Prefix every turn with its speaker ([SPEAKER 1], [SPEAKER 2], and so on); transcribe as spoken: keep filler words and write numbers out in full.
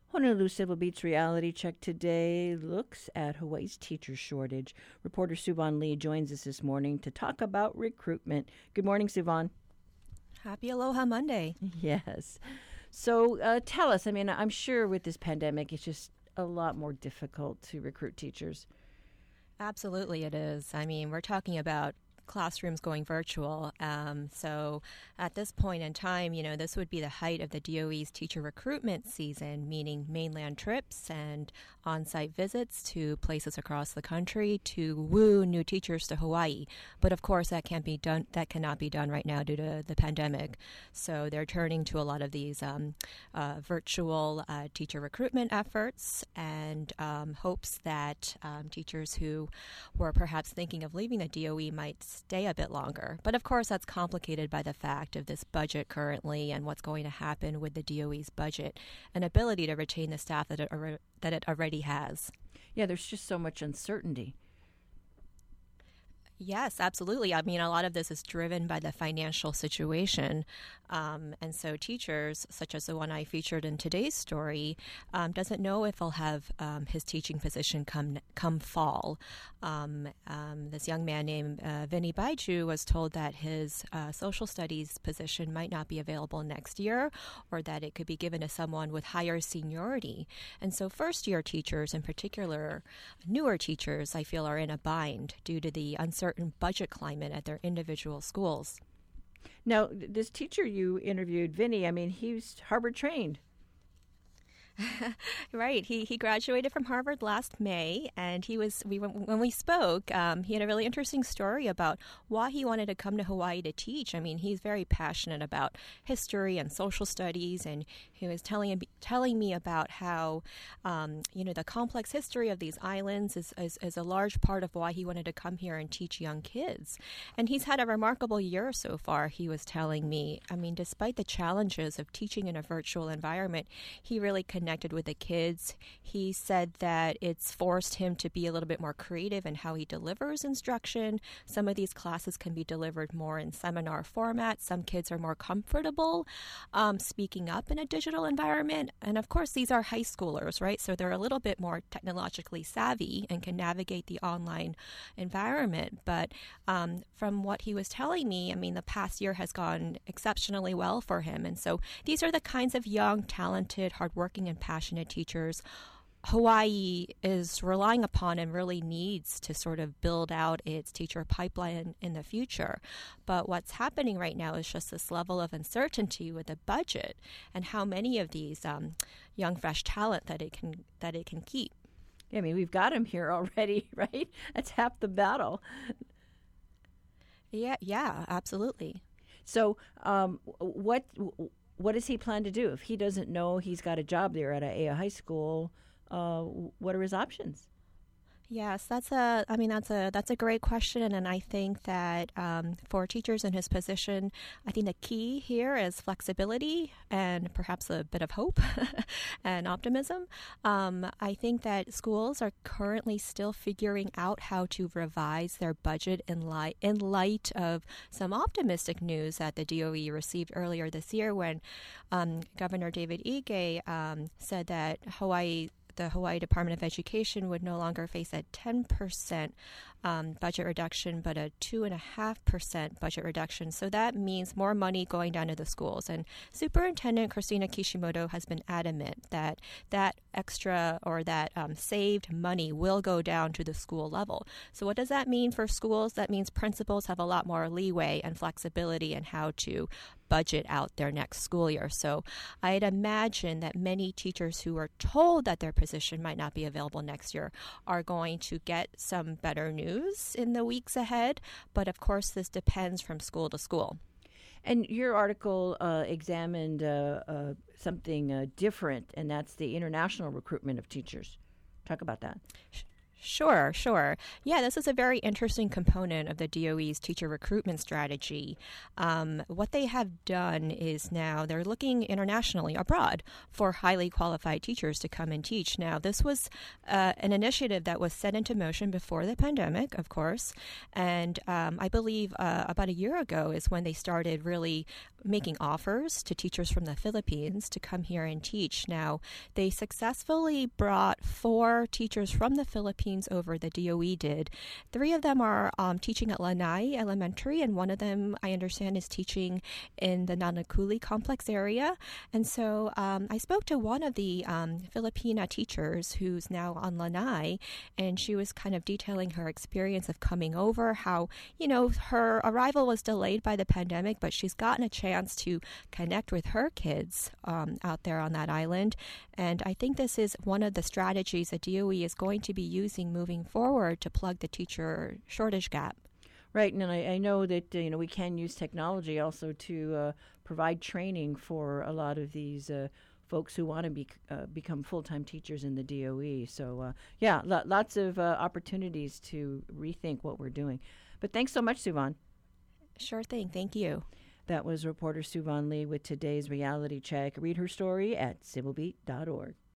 [SPEAKER 1] Honolulu Civil Beat's Reality Check today looks at Hawaii's teacher shortage. Reporter Suvan Lee joins us this morning to talk about recruitment. Good morning, Suvan.
[SPEAKER 2] Happy Aloha Monday.
[SPEAKER 1] Yes. So uh, tell us, I mean, I'm sure with this pandemic, it's just a lot more difficult to recruit teachers.
[SPEAKER 2] Absolutely it is. I mean, we're talking about classrooms going virtual. Um, so at this point in time, you know, this would be the height of the D O E's teacher recruitment season, meaning mainland trips and on-site visits to places across the country to woo new teachers to Hawaii. But of course, that can't be done. That cannot be done right now due to the pandemic. So they're turning to a lot of these um, uh, virtual uh, teacher recruitment efforts and um, hopes that um, teachers who were perhaps thinking of leaving the D O E might stay a bit longer. But of course, that's complicated by the fact of this budget currently and what's going to happen with the D O E's budget and ability to retain the staff that it, that it already has.
[SPEAKER 1] Yeah, there's just so much uncertainty.
[SPEAKER 2] Yes, absolutely. I mean, a lot of this is driven by the financial situation. Um, and so teachers, such as the one I featured in today's story, um, doesn't know if he'll have um, his teaching position come come fall. Um, um, this young man named uh, Vinny Baiju was told that his uh, social studies position might not be available next year, or that it could be given to someone with higher seniority. And so first-year teachers, in particular, newer teachers, I feel, are in a bind due to the uncertainty budget climate at their individual schools.
[SPEAKER 1] Now, this teacher you interviewed, Vinny, I mean, he's Harvard trained.
[SPEAKER 2] Right. He he graduated from Harvard last May, and he was we when we spoke, um, he had a really interesting story about why he wanted to come to Hawaii to teach. I mean, he's very passionate about history and social studies, and he was telling telling me about how um, you know the complex history of these islands is, is is a large part of why he wanted to come here and teach young kids. And he's had a remarkable year so far. He was telling me. I mean, despite the challenges of teaching in a virtual environment, he really connected connected with the kids. He said that it's forced him to be a little bit more creative in how he delivers instruction. Some of these classes can be delivered more in seminar format. Some kids are more comfortable um, speaking up in a digital environment. And of course, these are high schoolers, right? So they're a little bit more technologically savvy and can navigate the online environment. But um, from what he was telling me, I mean, the past year has gone exceptionally well for him. And so these are the kinds of young, talented, hardworking, and passionate teachers Hawaii is relying upon and really needs to sort of build out its teacher pipeline in the future. But what's happening right now is just this level of uncertainty with the budget and how many of these um, young, fresh talent that it can that it can keep.
[SPEAKER 1] I mean, we've got them here already, right? That's half the battle.
[SPEAKER 2] Yeah, yeah, absolutely.
[SPEAKER 1] So, um, what? What does he plan to do if he doesn't know he's got a job there at a, a high school? Uh, what are his options?
[SPEAKER 2] Yes, that's a. I mean, that's a that's a great question, and I think that um, for teachers in his position, I think the key here is flexibility and perhaps a bit of hope and optimism. Um, I think that schools are currently still figuring out how to revise their budget in light in light of some optimistic news that the D O E received earlier this year, when um, Governor David Ige um, said that Hawaii. The Hawaii Department of Education would no longer face a ten percent um, budget reduction, but a two point five percent budget reduction. So that means more money going down to the schools. And Superintendent Christina Kishimoto has been adamant that that extra or that um, saved money will go down to the school level. So what does that mean for schools? That means principals have a lot more leeway and flexibility in how to budget out their next school year. So I'd imagine that many teachers who are told that their position might not be available next year are going to get some better news in the weeks ahead. But of course, this depends from school to school.
[SPEAKER 1] And your article uh, examined uh, uh, something uh, different, and that's the international recruitment of teachers. Talk about that.
[SPEAKER 2] Sure, sure. Yeah, this is a very interesting component of the D O E's teacher recruitment strategy. Um, what they have done is now they're looking internationally abroad for highly qualified teachers to come and teach. Now, this was uh, an initiative that was set into motion before the pandemic, of course, and um, I believe uh, about a year ago is when they started really making offers to teachers from the Philippines to come here and teach. Now, they successfully brought four teachers from the Philippines over, the D O E did. Three of them are um, teaching at Lanai Elementary, and one of them, I understand, is teaching in the Nanakuli complex area. And so um, I spoke to one of the um, Filipina teachers who's now on Lanai, and she was kind of detailing her experience of coming over, how, you know, her arrival was delayed by the pandemic, but she's gotten a chance to connect with her kids um, out there on that island. And I think this is one of the strategies that D O E is going to be using moving forward to plug the teacher shortage gap.
[SPEAKER 1] Right, and I, I know that uh, you know we can use technology also to uh, provide training for a lot of these uh, folks who want to be uh, become full-time teachers in the D O E. So uh, yeah, lo- lots of uh, opportunities to rethink what we're doing. But thanks so much, Suvan.
[SPEAKER 2] Sure thing. Thank you.
[SPEAKER 1] That was reporter Suvan Lee with today's Reality Check. Read her story at civil beat dot org.